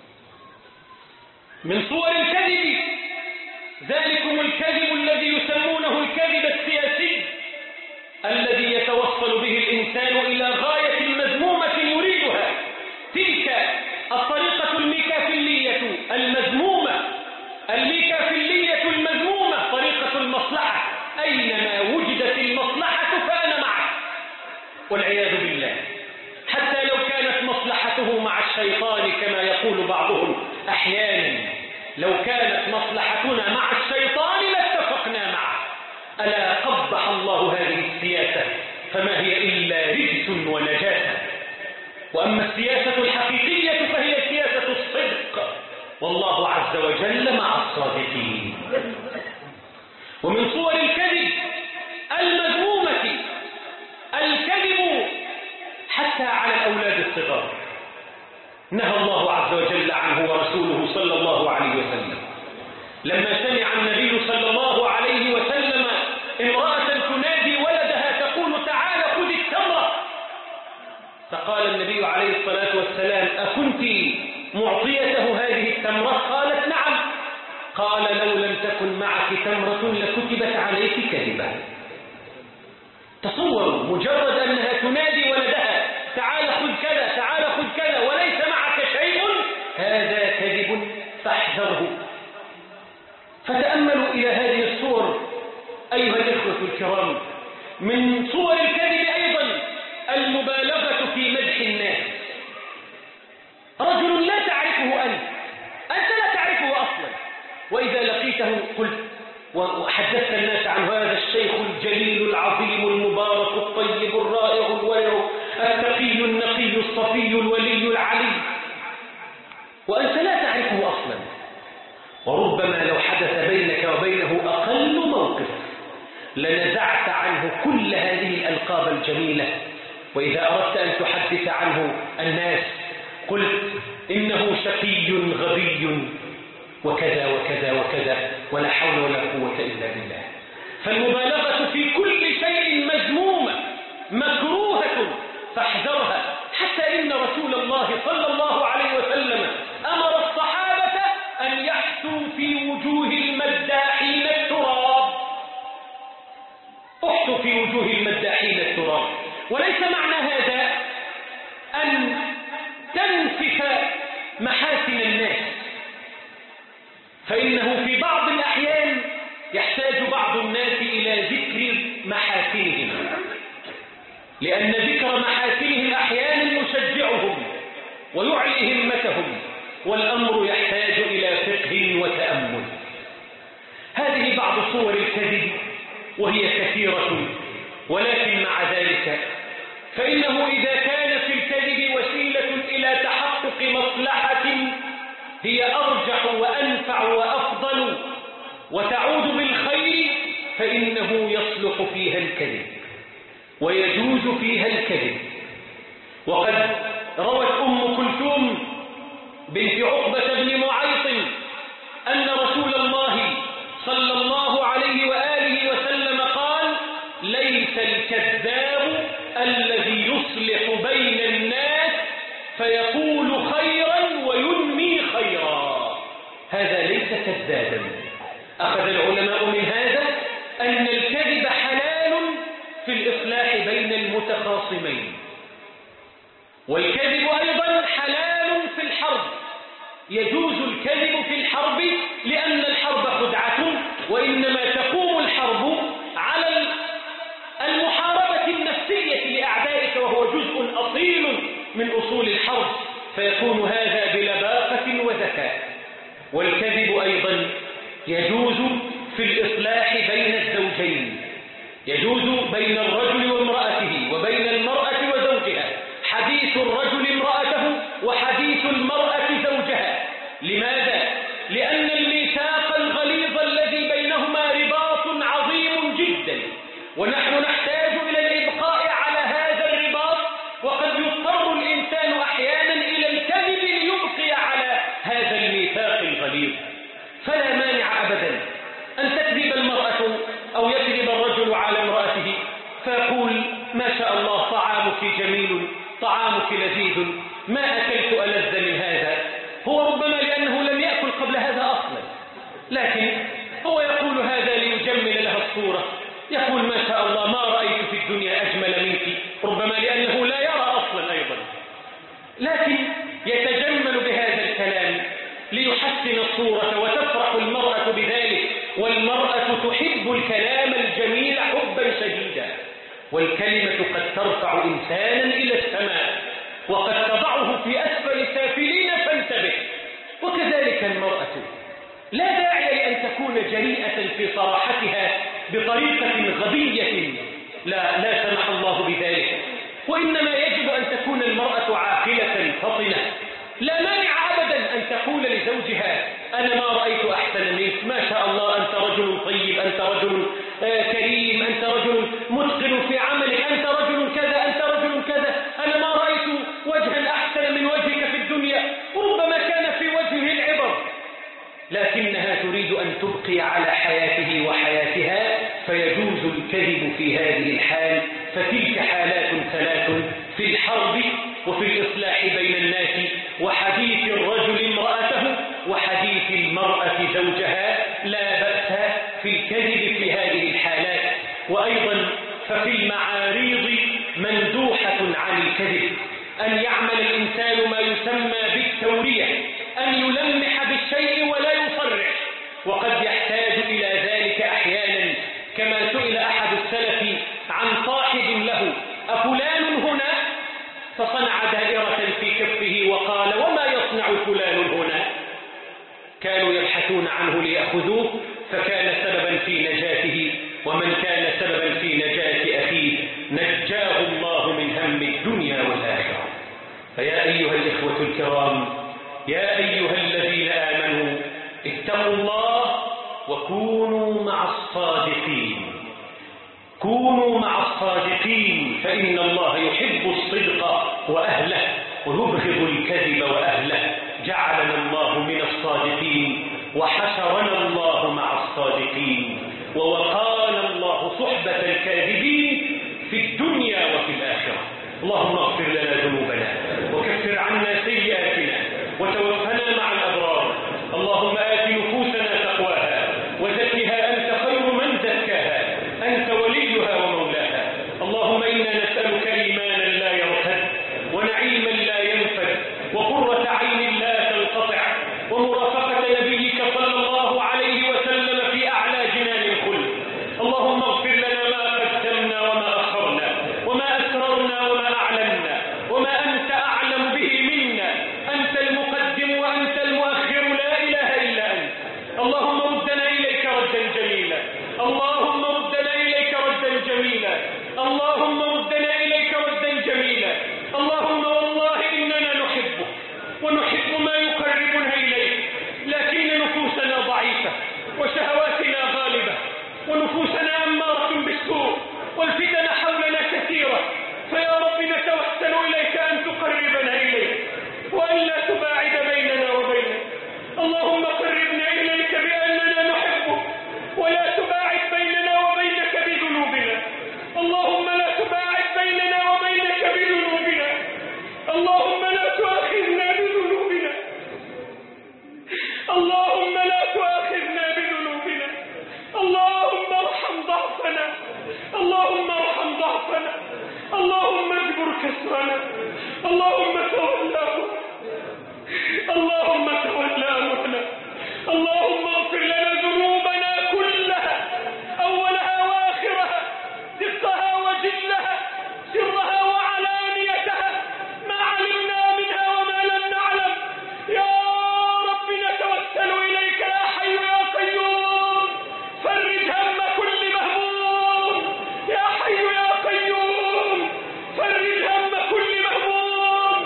من صور الكذب ذلكم الكذب الذي يسمونه الكذب السياسي، الذي يتوصل به الإنسان إلى غاية مذمومة يريدها، تلك الطريقة الميكافيلية المذمومة، الميكافيلية المذمومة، طريقة المصلحة، أينما وجدت المصلحة فأنا معك، والعياذ بالله، حتى لو كانت مصلحته مع الشيطان كما يقول بعضهم أحيانا، لو كانت مصلحتنا مع الشيطان لاتفقنا معه. ألا قبح الله هذه السياسة، فما هي إلا رجس ونجاسة. وأما السياسة الحقيقية فهي سياسة الصدق، والله عز وجل مع الصادقين. ومن صور الكذب المذمومة الكذب حتى على الأولاد الصغار، نهى الله عز وجل عنه ورسوله صلى الله عليه وسلم. لما سمع النبي صلى الله عليه وسلم امرأة تنادي ولدها تقول تعال خذ التمرة، فقال النبي عليه الصلاة والسلام أكنت معطيته هذه التمرة؟ قالت نعم. قال لو لم تكن معك تمرة لكتبت عليك كذبة. تصوروا، مجرد أنها تنادي ولدها تعال خذ كذا تعال خذ كذا وليس معك شيء، هذا كذب فاحذره. فتأملوا إلى هذه الصور أيها الإخوة الكرام. من صور الكذب أيضا المبالغة في مدح الناس. رجل لا تعرفه أنت لا تعرفه أصلا، وإذا لقيته قلت وحدثت الناس عن هذا الشيخ الجليل العظيم المبارك الطيب الرائع الورع التقي النقي الصفي الولي العلي، وأنت لا تعرفه أصلا. وربما لو حدث بينك وبينه أقل موقف لنزعت عنه كل هذه الألقاب الجميلة. وإذا أردت أن تحدث عنه الناس قلت إنه شقي غبي وكذا وكذا وكذا، ولا حول ولا قوة إلا بالله. فالمبالغة في كل شيء مذمومة مكروهة فاحذرها. حتى إن رسول الله صلى الله عليه وسلم أمر الصحابة أن يحثوا في وجوه المداحين التراب. احثوا في وجوه المداحين التراب، وليس معنى هذا أن تنسف محاسن الناس، فإنه في بعض الأحيان يحتاج بعض الناس إلى ذكر محاسنهم، لأن ذكر محاسنهم أحيانا يشجعهم ويعلي همتهم، والأمر يحتاج إلى فقه وتأمل. هذه بعض صور الكذب وهي كثيرة، ولكن مع ذلك فإنه إذا كان في الكذب وسيلة إلى تحقق مصلحة هي أرجح وأنفع وأفضل وتعود بالخير، فإنه يصلح فيها الكذب ويجوز فيها الكذب. وقد روت أم كلثوم بنت عقبة بن معيط أن رسول الله صلى الله عليه وآله وسلم قال ليس الكذاب الذي يصلح بين الناس فيقول خيرا وينمي خيرا، هذا ليس كذابا. أخذ العلماء من هذا أن الكذب حلال في الإصلاح بين المتخاصمين، والكذب أيضا حلال في الحرب. يجوز الكذب في الحرب لأن الحرب خدعة، وإنما تقوم الحرب على المحاربة النفسية لأعدائك، وهو جزء أصيل من أصول الحرب، فيكون هذا بلباقة وذكاء. والكذب أيضا يجوز في الإصلاح بين الزوجين، يجوز بين الرجل وامرأته وبين المرأة وزوجها، حديث الرجل امرأته وحديث المرأة زوجها. لماذا؟ لأن الميثاق الغليظ الذي بينهما رباط عظيم جدا، ونحن نحتاج إلى الإبقاء على هذا الرباط، وقد يضطر الإنسان أحيانا إلى عبدا أن تكذب المرأة أو يكذب الرجل على امرأته فيقول ما شاء الله طعامك جميل، طعامك لذيذ، ما أكلت ألذ من هذا. هو ربما لأنه لم يأكل قبل هذا أصلا، لكن هو يقول هذا ليجمل لها الصورة، يقول ما شاء الله ما رأيت في الدنيا أجمل منك، ربما لأنه لا يرى أصلا أيضا، لكن يتجمل بهذا الكلام ليحسن الصورة وتفرح المرأة بذلك. والمرأة تحب الكلام الجميل حبا شديدا، والكلمة قد ترفع إنسانا إلى السماء وقد تضعه في أسفل سافلين فانتبه. وكذلك المرأة لا داعي لأن تكون جريئة في صراحتها بطريقة غبية، لا سمح الله بذلك، وإنما يجب أن تكون المرأة عاقلة فطنة. لا مانع أبدا أن تقول لزوجها أنا ما رأيت أحسن منك، ما شاء الله أنت رجل طيب، أنت رجل كريم، أنت رجل متقن في عملك، أنت رجل كذا، أنت رجل كذا، أنا ما رأيت وجها أحسن من وجهك في الدنيا، وربما كان في وجهه العبر، لكنها تريد أن تبقي على حياته وحياتها، فيجوز الكذب في هذه الحال. فتلك حالات ثلاث في الحرب وفي الإصلاح بين الناس، وحديث الرجل امرأته وحديث المرأة زوجها، لا بأس في الكذب في هذه الحالات. وأيضا ففي المعاريض مندوحة عن الكذب أن يعمل الإنسان ما يسمى بالتورية، أن يلمح بالشيء ولا يصرح، وقد يحتاج إلى ذلك أحيانا، كما سئل أحد السلف عن صاحب له أفلان هنا، فصنع دائرة في كفه وقال وما يصنع فلان هنا؟ كانوا يبحثون عنه ليأخذوه، فكان سببا في نجاته، ومن كان سببا في نجاة أخيه نجاه الله من هم الدنيا والآخرة. فيا أيها الإخوة الكرام، يا أيها الذين آمنوا اتقوا الله وكونوا مع الصادقين، كونوا مع الصادقين، فإن الله يحب الصدق وأهله ويبغض الكذب وأهله. جعلنا الله من الصادقين وحشرنا الله مع الصادقين، ووقانا الله صحبة الكاذبين في الدنيا وفي الآخرة. اللهم اغفر لنا ذنوبنا وكفر عنا سيئاتنا وتوفنا مع الأبرار. اللهم آت نفوسنا تقواها وزكها أنت خير من زكاها، أنت وليها ومولاها. اللهم إنا نسألك إيمانا لا يرتد، ونعيما لا ينفد، وقرة عين لا تنقطع، ومرافقة نبيك صلى الله عليه وسلم في أعلى جنان الخلد. اللهم اغفر لنا ما قدمنا وما أخرنا وما أسررنا وما أعلنا وما أنت أعلم به منا، أنت المقدم وأنت المؤخر، لا إله إلا أنت. اللهم ردنا إليك ردا جميلا، اللهم ردنا إليك ردا جميلا، اللهم ردنا إليك ردا جميلا. اللهم والله إننا نحبك ونحب ما يقربنا إليك، لكن نفوسنا ضعيفة وشهواتنا غالبة ونفوسنا أمارة بالسوء والفتن حولنا كثيرة، فيا رب نتوسل إليك أن تقربنا إليك وأن لا تباعد بيننا وبينك. اللهم قربنا إليك بأننا نحبك، ولا تباعد بيننا وبينك بذنوبنا. اللهم لا تباعد بيننا وبينك بذنوبنا. اللهم لا تؤاخذنا بذنوبنا، اللهم لا تؤاخذنا بذنوبنا. اللهم ارحم ضعفنا، اللهم ارحم ضعفنا، اللهم اجبر كسرنا، اللهم تولى أمرنا، اللهم تولى أمرنا. اللهم اغفر لنا ذنوبنا كلها، أولها وآخرها، دقها وجلها، سرها وعلانيتها، ما علمنا منها وما لم نعلم. يا رب نتوسل إليك يا حي يا قيوم، فرج هم كل مهموم. يا حي يا قيوم، فرج هم كل مهموم.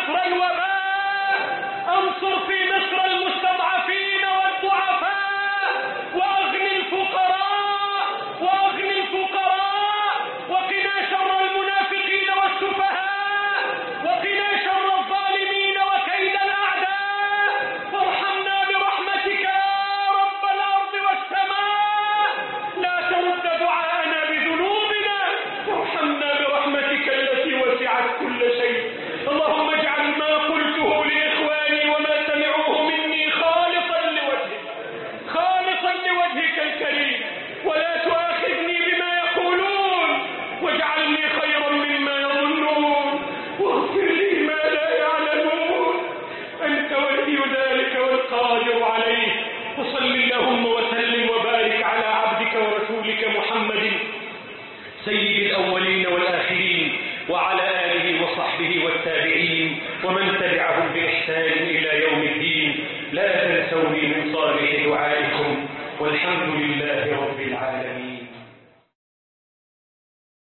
مصر الوباء، انصر في مصر المستضعفين والضعفاء، وأغني الفقراء وقنا شر المنافقين والسفهاء، وقنا شر الظالمين وكيد الأعداء، وارحمنا برحمتك يا رب الأرض والسماء، لا ترد دعاءنا بذنوبنا، وارحمنا برحمتك التي وسعت كل شيء. اللهم اجعل ما قلته لإخواني وما سمعوه مني خالصا لوجهك الكريم، ولا تؤاخذني بما يقولون، واجعلني خيرا مما يظنون، واغفر لي ما لا يعلمون، أنت ولي ذلك والقادر عليه. وصل اللهم وسلم وبارك على عبدك ورسولك محمد سيد الأولين والآخرين، وعلى آله وصحبه والتابعين ومن تبعهم بإحسان إلى يوم الدين. لا تنسوني من صالح دعائكم، والحمد لله رب العالمين.